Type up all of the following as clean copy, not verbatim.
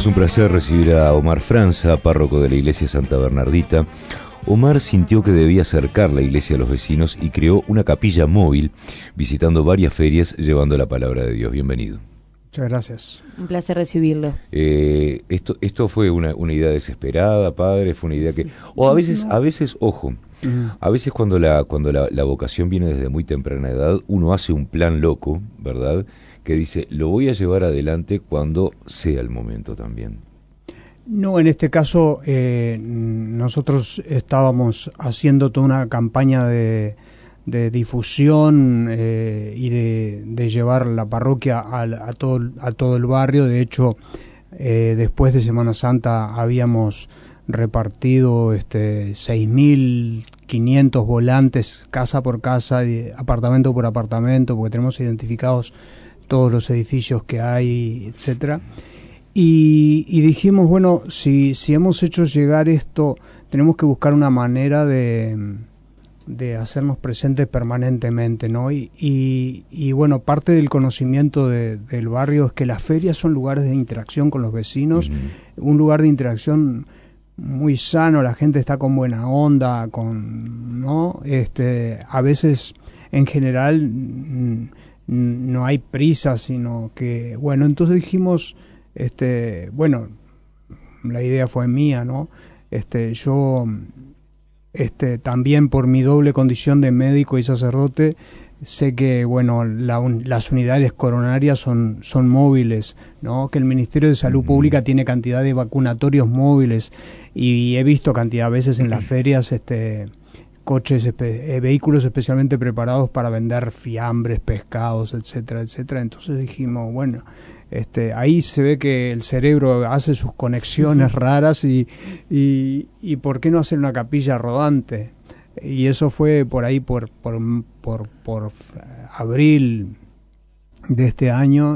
Es un placer recibir a Omar Franza, párroco de la iglesia Santa Bernardita. Omar sintió que debía acercar la iglesia a los vecinos y creó una capilla móvil, visitando varias ferias, llevando la palabra de Dios. Bienvenido. Muchas gracias. Un placer recibirlo. Esto fue una idea desesperada, padre, fue una idea que... O a veces, ojo, a veces cuando la vocación viene desde muy temprana edad, uno hace un plan loco, ¿verdad?, que dice, lo voy a llevar adelante cuando sea el momento también. No, en este caso nosotros estábamos haciendo toda una campaña de difusión y de llevar la parroquia a todo el barrio. De hecho, después de Semana Santa habíamos repartido 6.500 volantes casa por casa, apartamento por apartamento, porque tenemos identificados todos los edificios que hay, etcétera. Y dijimos, bueno, si hemos hecho llegar esto, tenemos que buscar una manera de hacernos presentes permanentemente, ¿no? Y bueno, parte del conocimiento del barrio es que las ferias son lugares de interacción con los vecinos, un lugar de interacción muy sano, la gente está con buena onda, ¿no? A veces, en general, no hay prisa, sino que, bueno, entonces dijimos, bueno, la idea fue mía, ¿no? Yo, también por mi doble condición de médico y sacerdote, sé que, bueno, las unidades coronarias son móviles, ¿no? Que el Ministerio de Salud Pública tiene cantidad de vacunatorios móviles, y he visto cantidad de veces en las ferias, coches, vehículos especialmente preparados para vender fiambres, pescados, etcétera, etcétera. Entonces dijimos, bueno, ahí se ve que el cerebro hace sus conexiones raras y ¿por qué no hacer una capilla rodante? Y eso fue por ahí por abril de este año,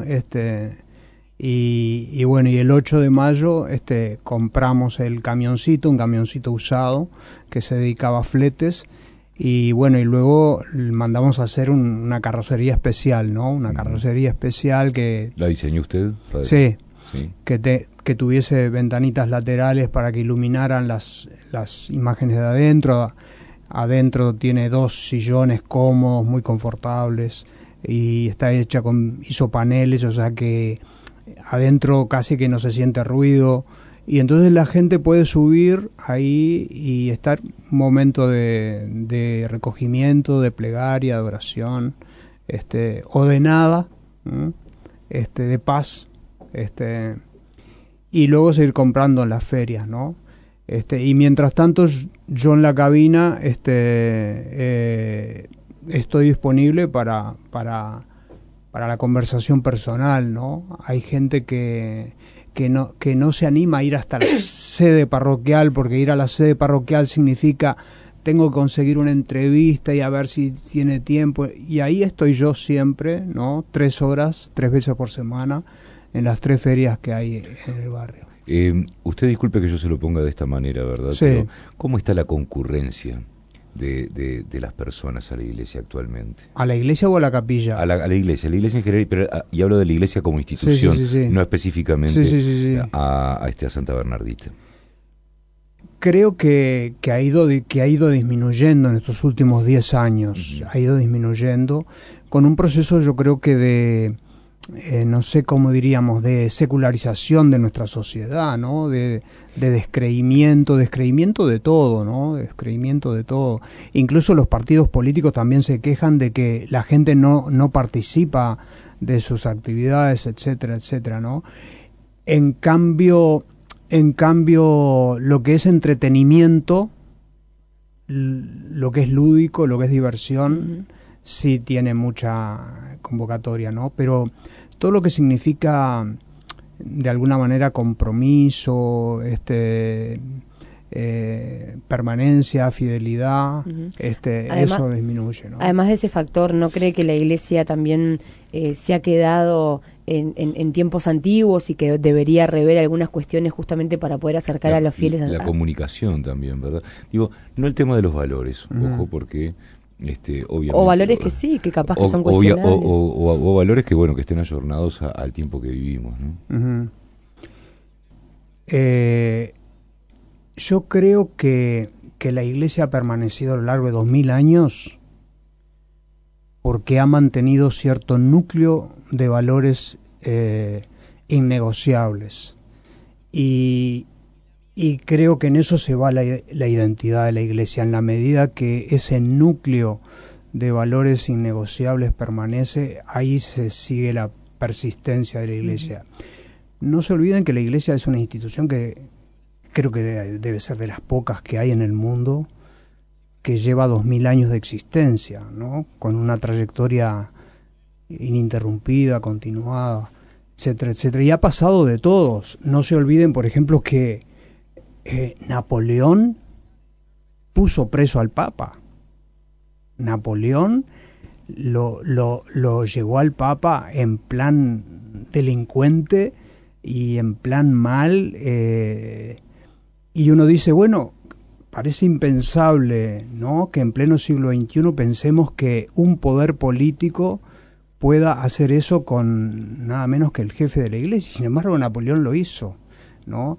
y bueno, y el 8 de mayo compramos un camioncito usado que se dedicaba a fletes, y bueno, y luego mandamos a hacer una carrocería especial, ¿no? Una carrocería especial que... ¿La diseñó usted, padre? Sí. Que tuviese ventanitas laterales para que iluminaran las imágenes de adentro. Adentro tiene 2 sillones cómodos, muy confortables, y está hecha con isopaneles, o sea que adentro casi que no se siente ruido, y entonces la gente puede subir ahí y estar un momento de recogimiento, de plegaria, de oración, o de nada, de paz, y luego seguir comprando en las ferias, ¿no? Y mientras tanto yo en la cabina estoy disponible para la conversación personal, ¿no? Hay gente que no se anima a ir hasta la sede parroquial, porque ir a la sede parroquial significa tengo que conseguir una entrevista y a ver si tiene tiempo, y ahí estoy yo siempre, ¿no? 3 horas, 3 veces por semana, en las 3 ferias que hay en el barrio. Usted disculpe que yo se lo ponga de esta manera, ¿verdad? Sí. Pero ¿cómo está la concurrencia de las personas a la iglesia actualmente? ¿A la iglesia o a la capilla? A la iglesia en general, pero y hablo de la iglesia como institución, sí. no específicamente Sí. a Santa Bernardita. Creo que ha ido disminuyendo en estos últimos 10 años, ha ido disminuyendo, con un proceso, yo creo que no sé cómo diríamos, de secularización de nuestra sociedad, ¿no? De descreimiento de todo, ¿no? Descreimiento de todo. Incluso los partidos políticos también se quejan de que la gente no participa de sus actividades, etcétera, etcétera, ¿no? En cambio, lo que es entretenimiento, lo que es lúdico, lo que es diversión, sí tiene mucha convocatoria, ¿no? Pero todo lo que significa de alguna manera compromiso, permanencia, fidelidad, además, eso disminuye, ¿no? Además de ese factor, ¿no cree que la iglesia también se ha quedado en tiempos antiguos y que debería rever algunas cuestiones justamente para poder acercar a los fieles la comunicación también, ¿verdad? Digo, no el tema de los valores, ojo, porque obviamente, o valores que sí, que capaz que son cuestionables, o valores que, bueno, que estén ayornados al tiempo que vivimos, ¿no? Yo creo que la Iglesia ha permanecido a lo largo de 2000 años porque ha mantenido cierto núcleo de valores innegociables. Y creo que en eso se va la identidad de la Iglesia, en la medida que ese núcleo de valores innegociables permanece, ahí se sigue la persistencia de la Iglesia. No se olviden que la Iglesia es una institución que creo que debe ser de las pocas que hay en el mundo, que lleva 2000 años de existencia, ¿no? Con una trayectoria ininterrumpida, continuada, etcétera, etcétera. Y ha pasado de todos. No se olviden, por ejemplo, que Napoleón puso preso al Papa. Napoleón lo llevó al Papa en plan delincuente y en plan mal, y uno dice, bueno, parece impensable, ¿no?, que en pleno siglo XXI pensemos que un poder político pueda hacer eso con nada menos que el jefe de la Iglesia. Sin embargo, Napoleón lo hizo, ¿no?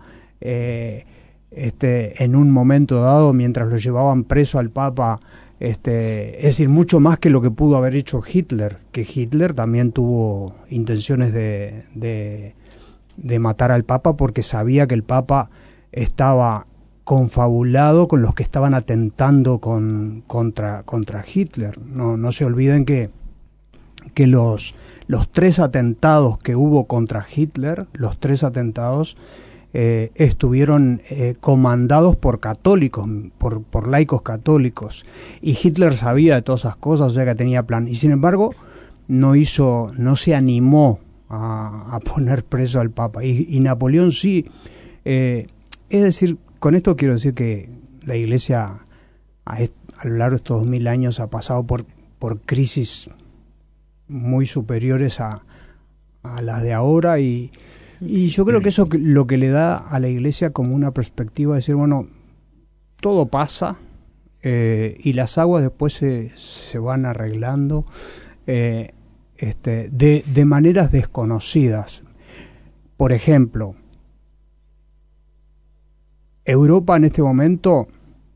En un momento dado, mientras lo llevaban preso al Papa, es decir, mucho más que lo que pudo haber hecho Hitler, que Hitler también tuvo intenciones de matar al Papa porque sabía que el Papa estaba confabulado con los que estaban atentando contra Hitler. No se olviden que los 3 atentados que hubo contra Hitler, los 3 atentados estuvieron comandados por católicos, por laicos católicos, y Hitler sabía de todas esas cosas, o sea que tenía plan, y sin embargo no se animó a poner preso al Papa, y Napoleón sí. Es decir, con esto quiero decir que la Iglesia a lo largo de estos 2000 años ha pasado por crisis muy superiores a las de ahora, y yo creo que eso lo que le da a la Iglesia como una perspectiva de decir, bueno, todo pasa, y las aguas después se van arreglando de maneras desconocidas. Por ejemplo, Europa en este momento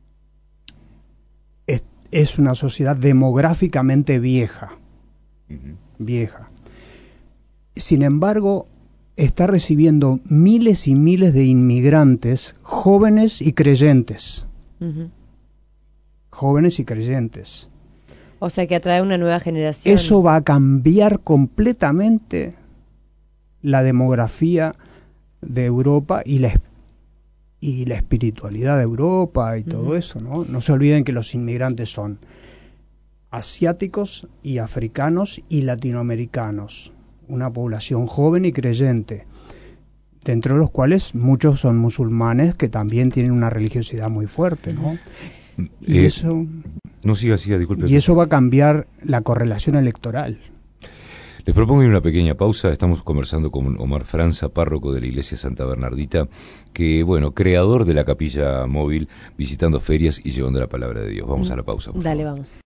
es una sociedad demográficamente vieja. Sin embargo, está recibiendo miles y miles de inmigrantes jóvenes y creyentes. Jóvenes y creyentes. O sea que atrae una nueva generación. Eso va a cambiar completamente la demografía de Europa y la espiritualidad de Europa y todo eso, ¿no? No se olviden que los inmigrantes son asiáticos y africanos y latinoamericanos, una población joven y creyente, dentro de los cuales muchos son musulmanes que también tienen una religiosidad muy fuerte, ¿no? Y eso disculpe. Y eso va a cambiar la correlación electoral. Les propongo ir a una pequeña pausa. Estamos conversando con Omar Franza, párroco de la Iglesia Santa Bernardita, que, bueno, creador de la capilla móvil, visitando ferias y llevando la palabra de Dios. Vamos a la pausa, por favor. Dale, vamos.